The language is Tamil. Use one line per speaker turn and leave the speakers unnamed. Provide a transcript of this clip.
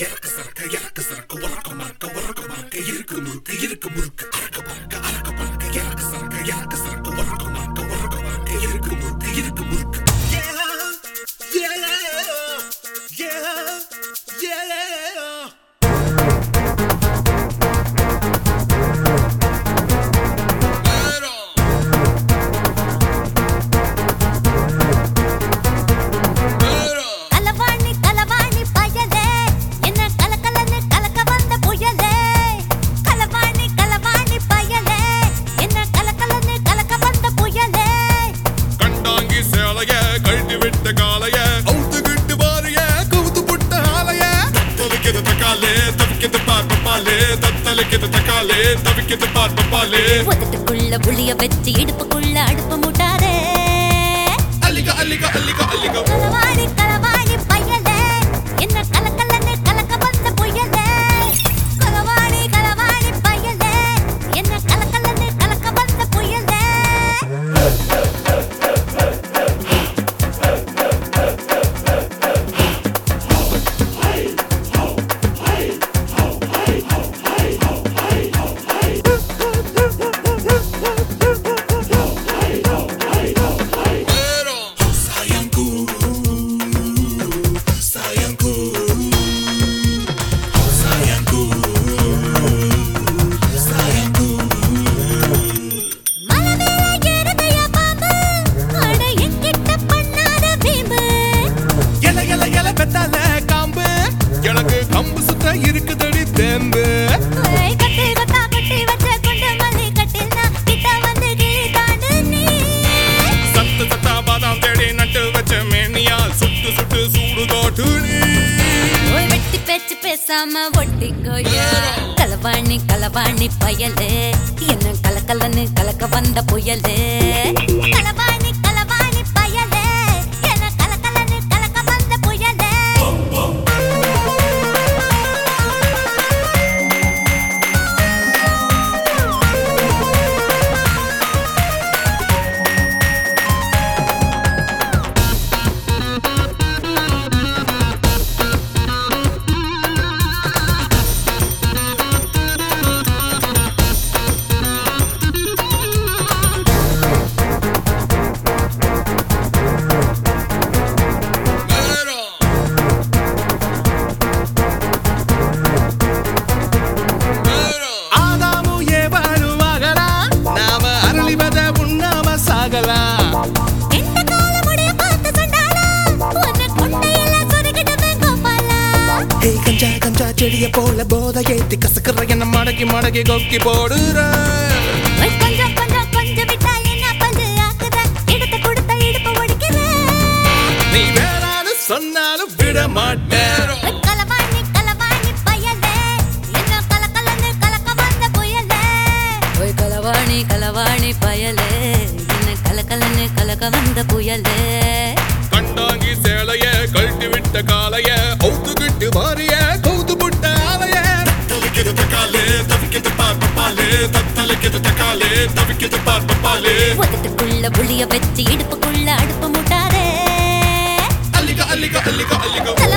இறக்க சரக்க இறக்க சரக்க உறக்க மறக்க உறக்க மறக்க இருக்கு முறுக்கு இருக்கு முறுக்கு அறக்க பறக்க இறக்க சரக்க இறக்க சரக்க உறக்க மறக்க உறக்க மறக்க இருக்கு முறுக்கு இருக்கு முறுக்கு
ஒதுக்குள்ள புளிய வச்சு இடுப்புக்குள்ள அடுப்பு முட்டாதே
அல்லிகா அல்லிகா அல்லிகா அல்லிகா
களவாணி களவாணி பையலே என்ன கலக்கலன்னு கலக்க வந்த புயலே களவாணி களவாணி பையலே என்ன கலக்கலன்னு கலக்க வந்த புயலே களவாணி களவாணி பயலே என்ன கலக்கலன்னு கலக்க வந்த புயலே களவாணி களவாணி பயலே என்ன கலக்கலன்னு கலக்க வந்த புயலே செடிய போல போத ஏத்தி கசக்குற என்ன மடக்கி மடக்கி கொக்கி போடுற கொஞ்சம் கொஞ்சம் கொஞ்சம் விட்டா என்ன பஞ்சு ஆக்குற எடுத்து கொடுத்த இடுப்பு ஒடிக்கிற நீ வேறான்னு சொன்னாலும் விட மாட்டேன் களவாணி களவாணி பயலே என்ன கலக்கலன்னு கலக்க வந்த புயலே ஓய் களவாணி களவாணி பயலே என்ன கலக்கலன்னு கலக்க வந்த புயலே
கண்டாங்கி சேலைய கழட்டி விட்ட காலைய அவுத்துக்கிட்டு மாறிய
ஒதுக்குள்ள புளிய வச்சு இடுப்புக்குள்ள அடுப்பு முட்டாதே
அல்லிகா அல்லிகா அல்லிகா அல்லிகா